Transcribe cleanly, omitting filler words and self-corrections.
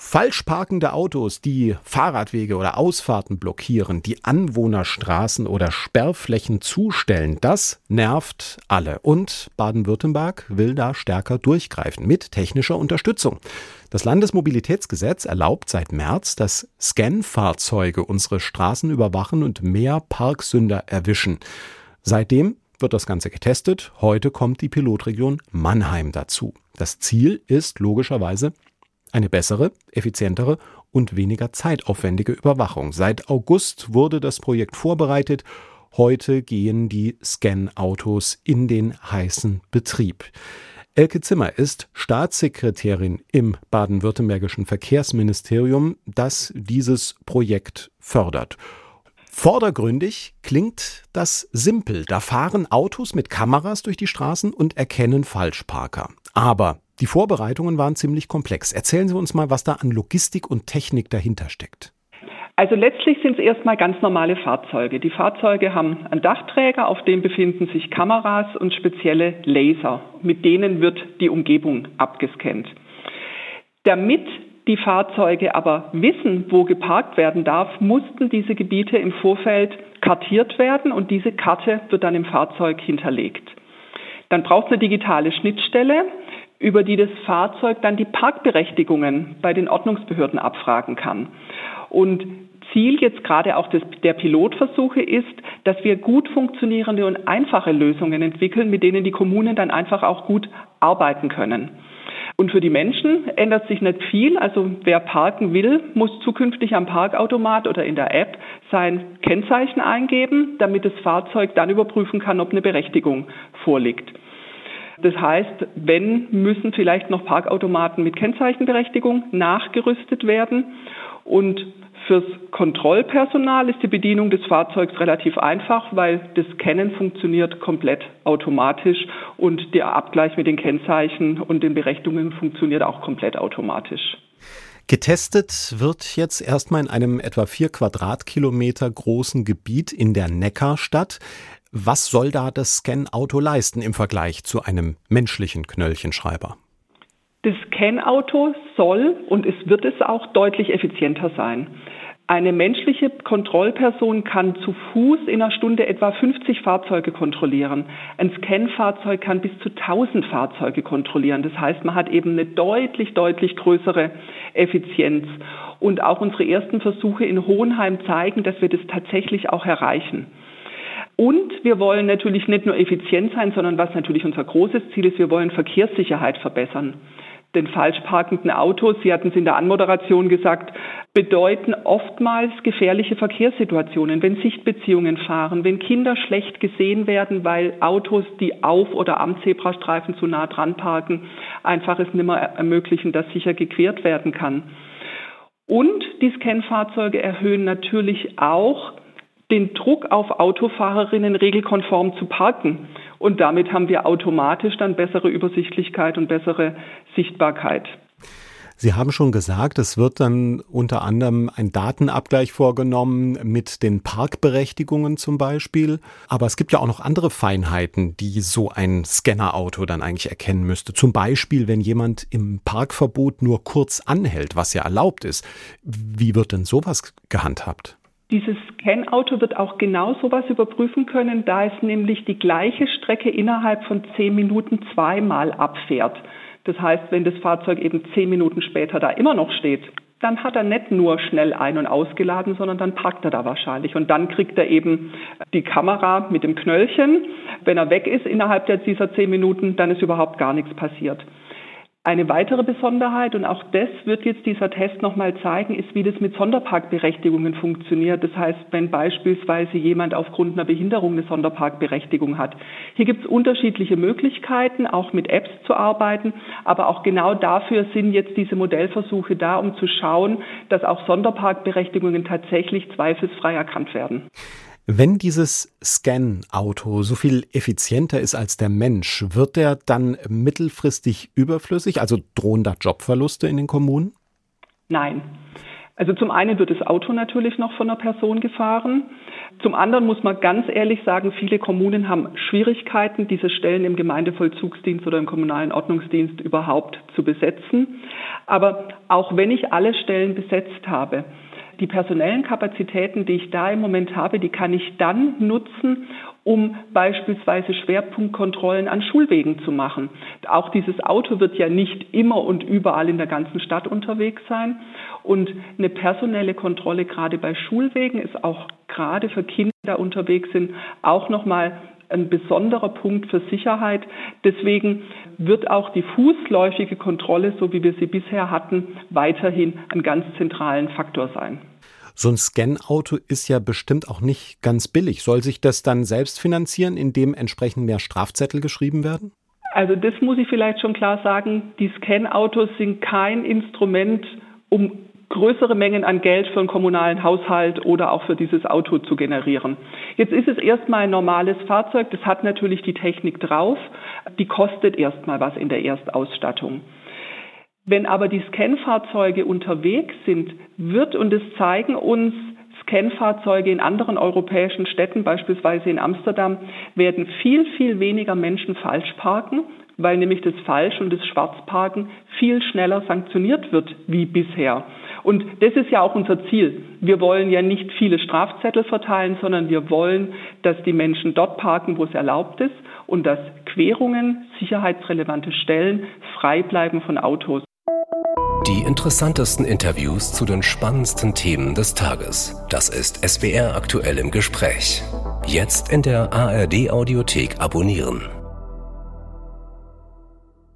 Falsch parkende Autos, die Fahrradwege oder Ausfahrten blockieren, die Anwohnerstraßen oder Sperrflächen zustellen, das nervt alle. Und Baden-Württemberg will da stärker durchgreifen mit technischer Unterstützung. Das Landesmobilitätsgesetz erlaubt seit März, dass Scan-Fahrzeuge unsere Straßen überwachen und mehr Parksünder erwischen. Seitdem wird das Ganze getestet. Heute kommt die Pilotregion Mannheim dazu. Das Ziel ist logischerweise eine bessere, effizientere und weniger zeitaufwendige Überwachung. Seit August wurde das Projekt vorbereitet. Heute gehen die Scan-Autos in den heißen Betrieb. Elke Zimmer ist Staatssekretärin im baden-württembergischen Verkehrsministerium, das dieses Projekt fördert. Vordergründig klingt das simpel. Da fahren Autos mit Kameras durch die Straßen und erkennen Falschparker. Aber die Vorbereitungen waren ziemlich komplex. Erzählen Sie uns mal, was da an Logistik und Technik dahinter steckt. Also letztlich sind es erstmal ganz normale Fahrzeuge. Die Fahrzeuge haben einen Dachträger, auf dem befinden sich Kameras und spezielle Laser. Mit denen wird die Umgebung abgescannt. Damit die Fahrzeuge aber wissen, wo geparkt werden darf, mussten diese Gebiete im Vorfeld kartiert werden und diese Karte wird dann im Fahrzeug hinterlegt. Dann braucht es eine digitale Schnittstelle, über die das Fahrzeug dann die Parkberechtigungen bei den Ordnungsbehörden abfragen kann. Und Ziel jetzt gerade auch der Pilotversuche ist, dass wir gut funktionierende und einfache Lösungen entwickeln, mit denen die Kommunen dann einfach auch gut arbeiten können. Und für die Menschen ändert sich nicht viel. Also wer parken will, muss zukünftig am Parkautomat oder in der App sein Kennzeichen eingeben, damit das Fahrzeug dann überprüfen kann, ob eine Berechtigung vorliegt. Das heißt, müssen vielleicht noch Parkautomaten mit Kennzeichenberechtigung nachgerüstet werden. Und fürs Kontrollpersonal ist die Bedienung des Fahrzeugs relativ einfach, weil das Scannen funktioniert komplett automatisch und der Abgleich mit den Kennzeichen und den Berechtigungen funktioniert auch komplett automatisch. Getestet wird jetzt erstmal in einem etwa 4 Quadratkilometer großen Gebiet in der Neckarstadt. Was soll da das Scan-Auto leisten im Vergleich zu einem menschlichen Knöllchenschreiber? Das Scan-Auto soll und es wird es auch deutlich effizienter sein. Eine menschliche Kontrollperson kann zu Fuß in einer Stunde etwa 50 Fahrzeuge kontrollieren. Ein Scan-Fahrzeug kann bis zu 1000 Fahrzeuge kontrollieren. Das heißt, man hat eben eine deutlich größere Effizienz. Und auch unsere ersten Versuche in Hohenheim zeigen, dass wir das tatsächlich auch erreichen. Und wir wollen natürlich nicht nur effizient sein, sondern was natürlich unser großes Ziel ist, wir wollen Verkehrssicherheit verbessern. Denn falsch parkenden Autos, Sie hatten es in der Anmoderation gesagt, bedeuten oftmals gefährliche Verkehrssituationen, wenn Sichtbeziehungen fahren, wenn Kinder schlecht gesehen werden, weil Autos, die auf oder am Zebrastreifen zu nah dran parken, einfach es nicht mehr ermöglichen, dass sicher gequert werden kann. Und die Scan-Fahrzeuge erhöhen natürlich auch den Druck auf Autofahrerinnen, regelkonform zu parken. Und damit haben wir automatisch dann bessere Übersichtlichkeit und bessere Sichtbarkeit. Sie haben schon gesagt, es wird dann unter anderem ein Datenabgleich vorgenommen mit den Parkberechtigungen zum Beispiel. Aber es gibt ja auch noch andere Feinheiten, die so ein Scannerauto dann eigentlich erkennen müsste. Zum Beispiel, wenn jemand im Parkverbot nur kurz anhält, was ja erlaubt ist. Wie wird denn sowas gehandhabt? Dieses Scan-Auto wird auch genau sowas überprüfen können, da es nämlich die gleiche Strecke innerhalb von 10 Minuten zweimal abfährt. Das heißt, wenn das Fahrzeug eben 10 Minuten später da immer noch steht, dann hat er nicht nur schnell ein- und ausgeladen, sondern dann parkt er da wahrscheinlich. Und dann kriegt er eben die Kamera mit dem Knöllchen. Wenn er weg ist innerhalb dieser 10 Minuten, dann ist überhaupt gar nichts passiert. Eine weitere Besonderheit, und auch das wird jetzt dieser Test nochmal zeigen, ist, wie das mit Sonderparkberechtigungen funktioniert. Das heißt, wenn beispielsweise jemand aufgrund einer Behinderung eine Sonderparkberechtigung hat. Hier gibt es unterschiedliche Möglichkeiten, auch mit Apps zu arbeiten, aber auch genau dafür sind jetzt diese Modellversuche da, um zu schauen, dass auch Sonderparkberechtigungen tatsächlich zweifelsfrei erkannt werden. Wenn dieses Scan-Auto so viel effizienter ist als der Mensch, wird der dann mittelfristig überflüssig? Also drohen da Jobverluste in den Kommunen? Nein. Also zum einen wird das Auto natürlich noch von einer Person gefahren. Zum anderen muss man ganz ehrlich sagen, viele Kommunen haben Schwierigkeiten, diese Stellen im Gemeindevollzugsdienst oder im kommunalen Ordnungsdienst überhaupt zu besetzen. Aber auch wenn ich alle Stellen besetzt habe, die personellen Kapazitäten, die ich da im Moment habe, die kann ich dann nutzen, um beispielsweise Schwerpunktkontrollen an Schulwegen zu machen. Auch dieses Auto wird ja nicht immer und überall in der ganzen Stadt unterwegs sein. Und eine personelle Kontrolle gerade bei Schulwegen ist auch gerade für Kinder, die da unterwegs sind, auch nochmal ein besonderer Punkt für Sicherheit. Deswegen wird auch die fußläufige Kontrolle, so wie wir sie bisher hatten, weiterhin einen ganz zentralen Faktor sein. So ein Scan-Auto ist ja bestimmt auch nicht ganz billig. Soll sich das dann selbst finanzieren, indem entsprechend mehr Strafzettel geschrieben werden? Also das muss ich vielleicht schon klar sagen. Die Scan-Autos sind kein Instrument, um größere Mengen an Geld für einen kommunalen Haushalt oder auch für dieses Auto zu generieren. Jetzt ist es erstmal ein normales Fahrzeug, das hat natürlich die Technik drauf, die kostet erstmal was in der Erstausstattung. Wenn aber die Scan-Fahrzeuge unterwegs sind, und es zeigen uns Scan-Fahrzeuge in anderen europäischen Städten, beispielsweise in Amsterdam, werden viel, viel weniger Menschen falsch parken, weil nämlich das Falsch- und das Schwarzparken viel schneller sanktioniert wird wie bisher. Und das ist ja auch unser Ziel. Wir wollen ja nicht viele Strafzettel verteilen, sondern wir wollen, dass die Menschen dort parken, wo es erlaubt ist und dass Querungen, sicherheitsrelevante Stellen frei bleiben von Autos. Die interessantesten Interviews zu den spannendsten Themen des Tages. Das ist SWR aktuell im Gespräch. Jetzt in der ARD Audiothek abonnieren.